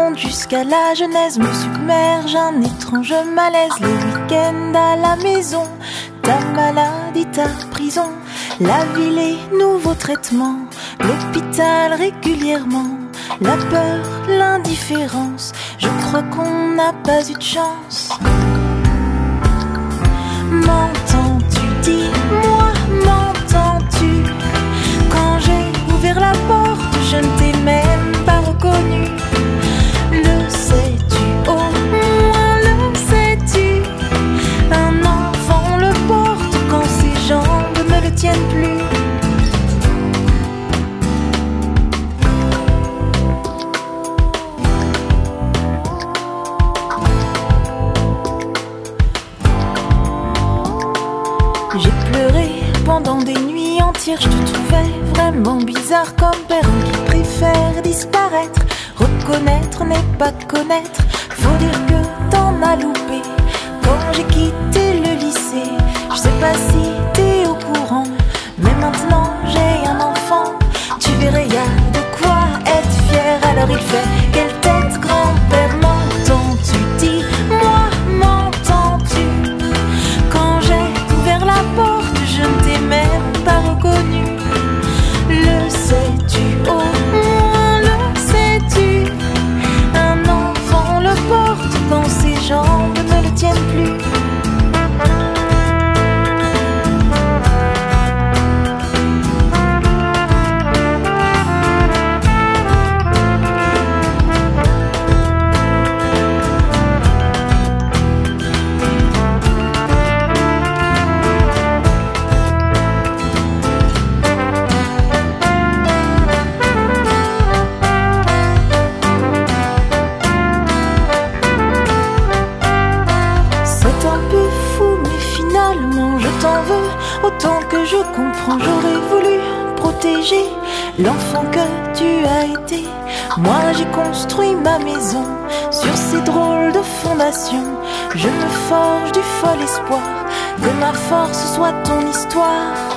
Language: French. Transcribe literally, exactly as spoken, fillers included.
remonte jusqu'à la genèse, me submerge un étrange malaise. Les week-ends à la maison, ta maladie, ta prison, la vie, les nouveaux traitements, l'hôpital régulièrement, la peur, l'indifférence, je crois qu'on n'a pas eu de chance. M'entends-tu, dis-moi, m'entends-tu? Quand j'ai ouvert la porte, je ne t'ai même pas reconnu. Le sais-tu, au moins le sais-tu? Un enfant le porte quand ses jambes ne le tiennent plus. J'ai pleuré pendant des nuits entières, je te trouvais vraiment bizarre comme père qui préfère disparaître. Reconnaître n'est pas connaître, faut dire que t'en as loupé. Quand j'ai quitté le lycée, je sais pas si t'es au courant, mais maintenant j'ai un enfant. Tu verrais, y a de quoi être fier, alors il fait quelle tête grand-père. M'entends-tu, dis-moi, m'entends-tu? Quand j'ai ouvert la porte, je ne t'ai même pas reconnu. Le sais-tu, au moins le sais-tu? Un enfant le porte quand ses jambes ne le tiennent plus. Autant que je comprends, j'aurais voulu protéger l'enfant que tu as été. Moi j'ai construit ma maison sur ces drôles de fondations. Je me forge du fol espoir que ma force soit ton histoire.